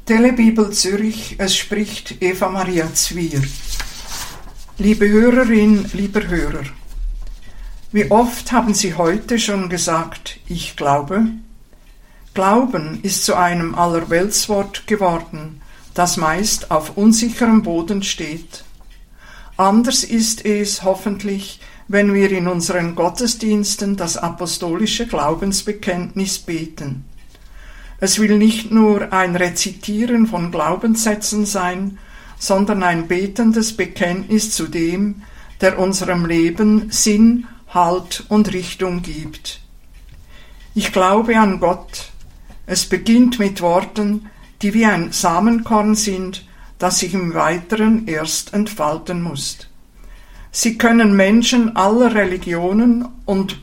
Telebibel Zürich, es spricht Eva Maria Zwier. Liebe Hörerin, lieber Hörer, wie oft haben Sie heute schon gesagt, ich glaube? Glauben ist zu einem Allerweltswort geworden, das meist auf unsicherem Boden steht. Anders ist es hoffentlich, wenn wir in unseren Gottesdiensten das apostolische Glaubensbekenntnis beten. Es will nicht nur ein Rezitieren von Glaubenssätzen sein, sondern ein betendes Bekenntnis zu dem, der unserem Leben Sinn, Halt und Richtung gibt. Ich glaube an Gott. Es beginnt mit Worten, die wie ein Samenkorn sind, das sich im Weiteren erst entfalten muss. Sie können Menschen aller Religionen und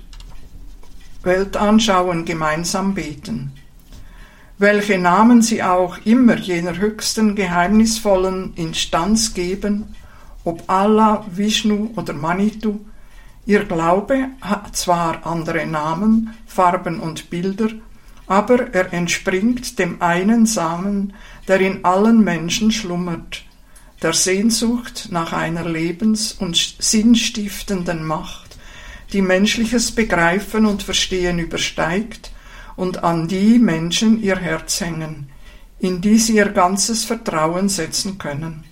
Weltanschauungen gemeinsam beten. Welche Namen sie auch immer jener höchsten geheimnisvollen Instanz geben, ob Allah, Vishnu oder Manitou, ihr Glaube hat zwar andere Namen, Farben und Bilder, aber er entspringt dem einen Samen, der in allen Menschen schlummert, der Sehnsucht nach einer lebens- und sinnstiftenden Macht, die menschliches Begreifen und Verstehen übersteigt und an die Menschen ihr Herz hängen, in die sie ihr ganzes Vertrauen setzen können.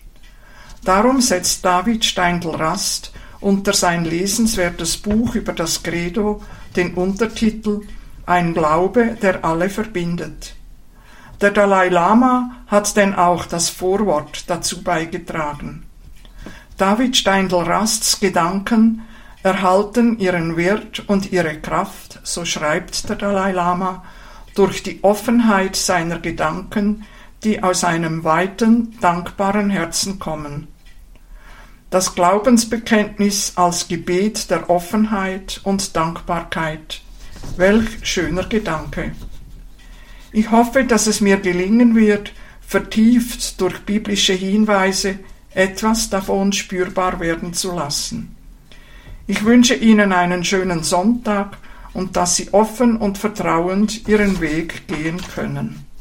Darum setzt David Steindl-Rast unter sein lesenswertes Buch über das Credo den Untertitel »Ein Glaube, der alle verbindet«. Der Dalai Lama hat denn auch das Vorwort dazu beigetragen. David Steindl-Rasts Gedanken erhalten ihren Wert und ihre Kraft, so schreibt der Dalai Lama, durch die Offenheit seiner Gedanken, die aus einem weiten, dankbaren Herzen kommen. Das Glaubensbekenntnis als Gebet der Offenheit und Dankbarkeit. Welch schöner Gedanke! Ich hoffe, dass es mir gelingen wird, vertieft durch biblische Hinweise etwas davon spürbar werden zu lassen. Ich wünsche Ihnen einen schönen Sonntag und dass Sie offen und vertrauend Ihren Weg gehen können.